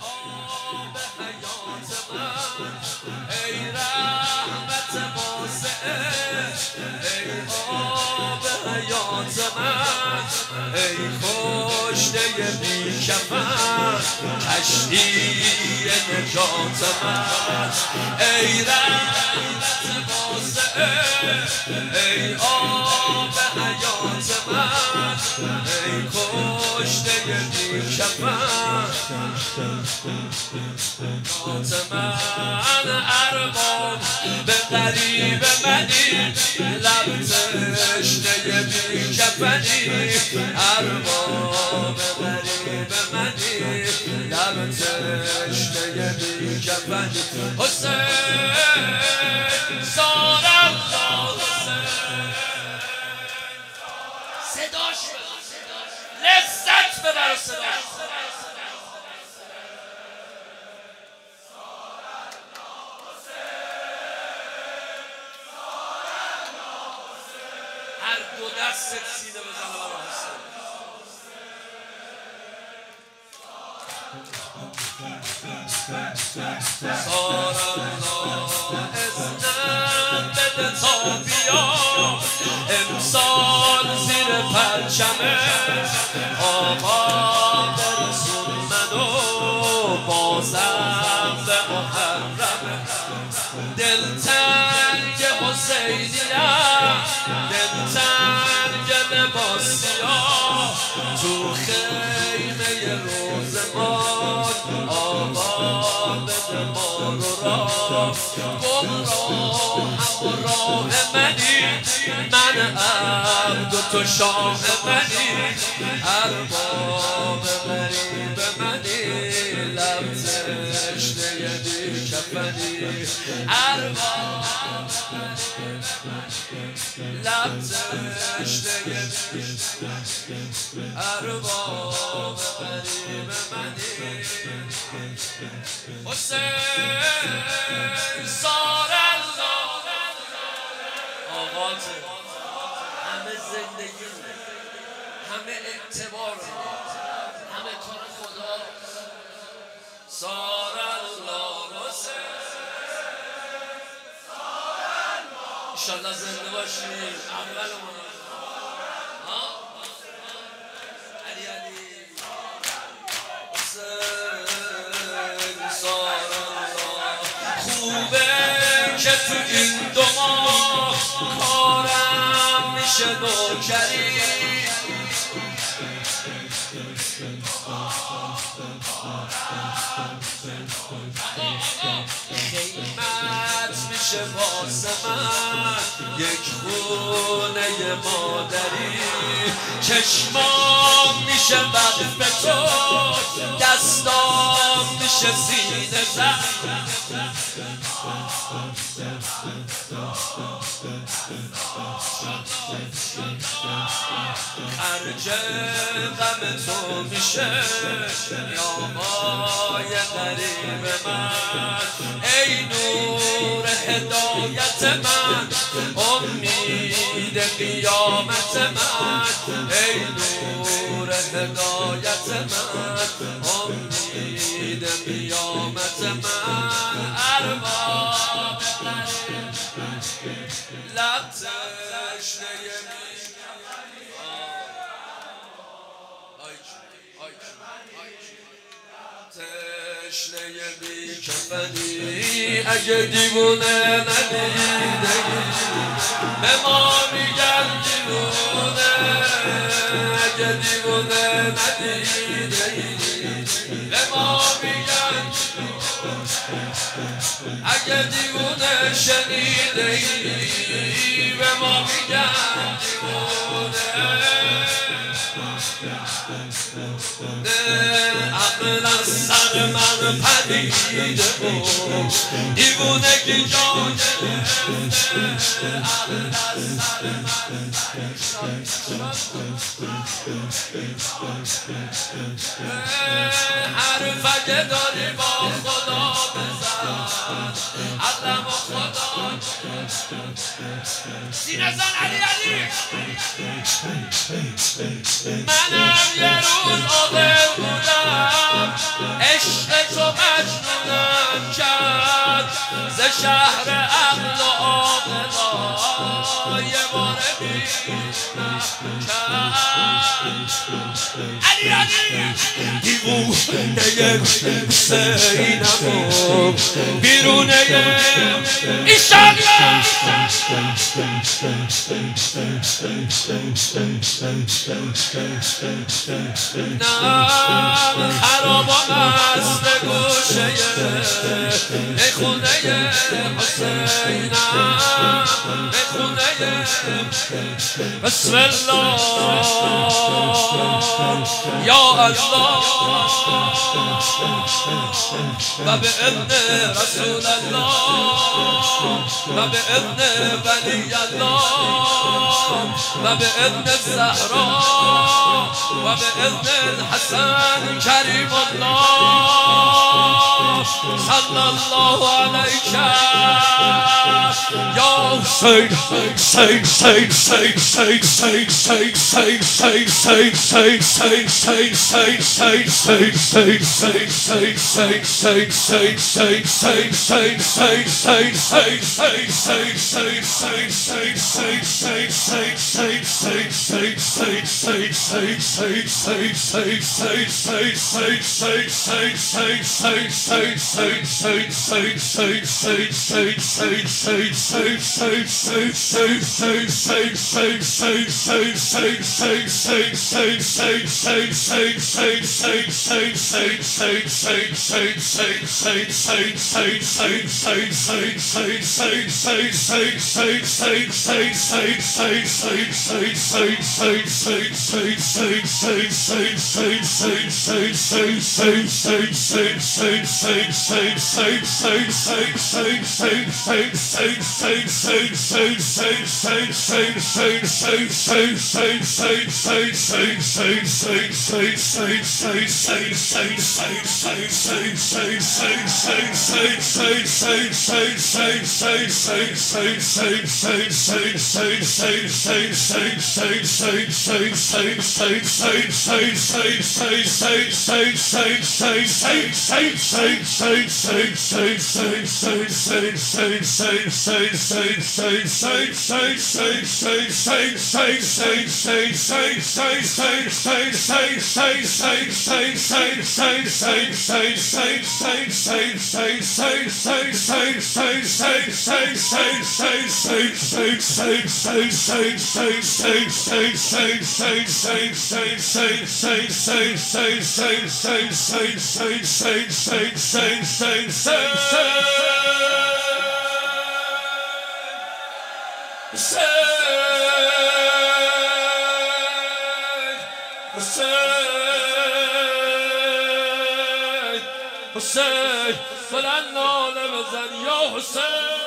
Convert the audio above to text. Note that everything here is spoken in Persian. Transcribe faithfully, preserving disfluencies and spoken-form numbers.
آب حیات من ای رحمت واسعه ای آب حیات من ای کشته بی کفن کشتی نجات من ای رحمت واسعه ای آب حیات من ای کشته بی کفن نجات من ارباب به غریب منی لب تشنه بی کفنی ارباب غریب منی لب تشنه بی کفنی حسین سار الله صداش لذت ببر صداش هر دو دست سینه بزنه برای حسین سار الله اذنم بده تا بیا امسال زیر پرچمه آقا برسون منو بازم به محرمه دلتنگ حسینیم دلتنگ لباسیام تو خیمه روزمان آقا بده ما رو راه گمراهم و راه منی من عبد و تو شاه منی ارباب غریب منی لب تشنه بی کفنی ارباب لب تشنه بی ارباب غریب منی حسین سار الله آغاز همه زندگی همه اعتبار همه کار خدا سار الله حسین انشالله زنده باشیم اولمون علی علی حسین سار الله خوبه که تو این دو ماه کارم میشه نوکری خیمت میشه واسه من یک خونه مادری چشمام میشه وقف تو دستام میشه سینه زن خرج غم تو میشه آقای غریب من ای نور هدایت من امید قیامت من ای نور هدایت من امید قیامت من ارباب لب تشنه تشنه بی کفنی اگه دیوونه ندیده به ما میگن دیوونه اگه دیوونه ندیده به ما میگن اگه دیوونه شنیده به ما میگن دیوونه عقل از سر من پدیده بود دیوونگی جا گرفته عقل از سر من حرف اگه داری با خدا بزن عقلم و خدا سینه زن علی علی منم یه روز عاقل بودم عشق تو ز شهر عقل و عاقلا یه باره بیرونم علی علی دیوونه حسینم و بیرونه ایشالله نه خرابان است گوشه ای خونه حسینم ای خونه بسم الله یا الله و به ابن رسول الله و به ابن ولی الله و به ابن زهرا و به ابن الحسن کریم الله صلی الله علیک یا حسین حسین حسین حسین حسین حسین حسین حسین بلند ناله بزن یا حسین